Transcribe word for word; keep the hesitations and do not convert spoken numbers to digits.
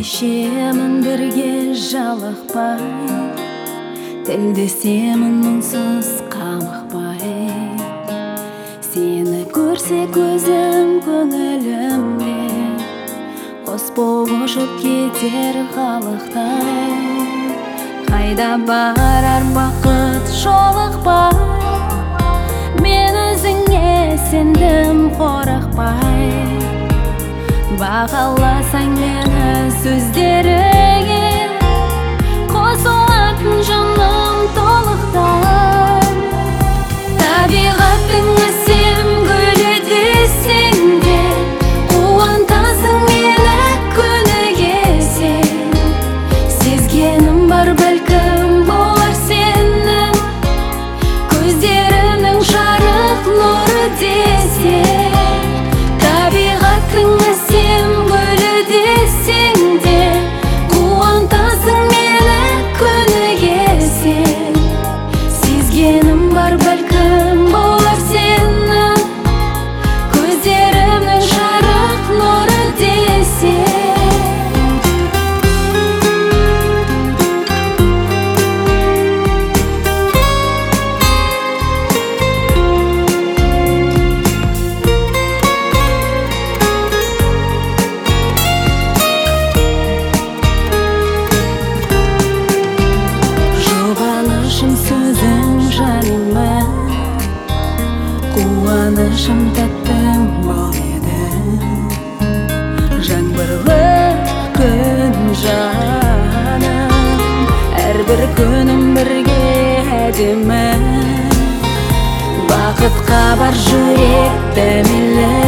Сүйшемін бірге жалықпай, тілдесемін үнсіз қамықпай. Сені көрсе көзім көңілімде, қос болып ұшып кетер қалықтай. Қайда барар бақыт жолықпай, мен өзіңе сендім қорықпай. Бағаласаң мені сөздеріңе, қосылатын жаным толықтай. Табиғаттың әсем гүлі десең де, қуантасың мені күніге. Сезгенім бар бәлкім болар сенің, көздеріңнің жарық нұры десең. Табиғаттың әсем гүлі десең де, қуантасың мені күніге. Сезгенім бар бәлкім болар сенің, көздерімнің жарық нұры десең. Жұбанышым сөзің жаныма, қуанышым тәттім бол еді. Жаңбырлы күн жаным, әрбір күнім бірге әдемі. Бақытқа бар жүрек дәмелі.